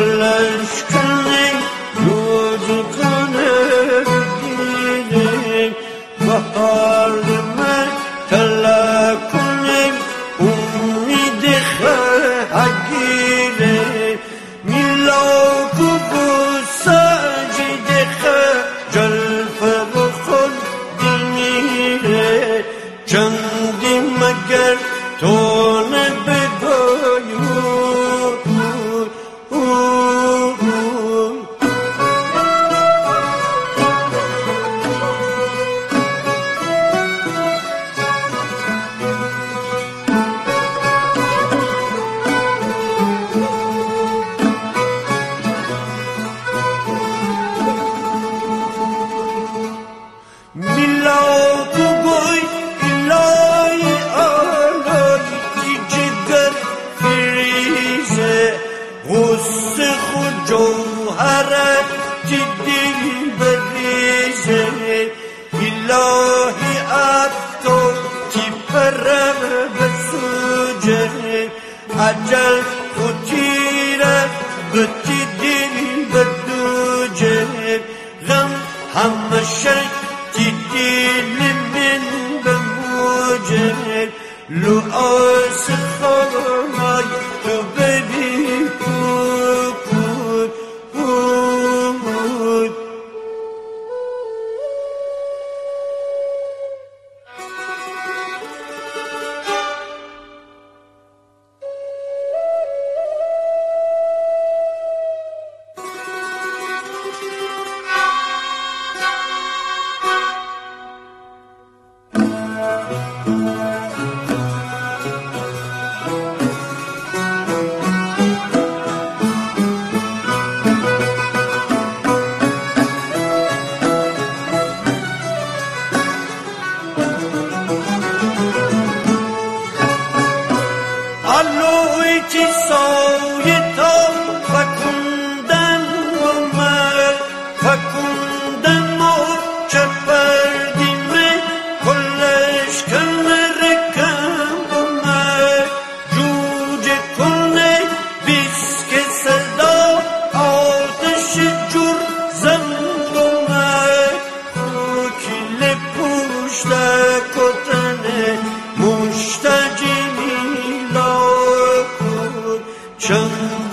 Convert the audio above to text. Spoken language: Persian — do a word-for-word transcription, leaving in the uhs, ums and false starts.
کلش کنی روز کنه بگیریم بهار من تلا کنیم امید خگیره میلاک و ساجد جلف و خود دمیره چندی مگر تو نبگویو غصه خود جوهرت دل بریزه الهی اتو تی پرم بسوجه عجل خود تیرت بتی دل بدوجه غم همشه تی دل من بموجه لعاس خانای تو ببین Alloi ti soye to fakundan umar fakundan mo chapardime kollesh kamerkam umar juje kone biske sada ateş jur zamumar kile pushta kotane mushtajimi Chum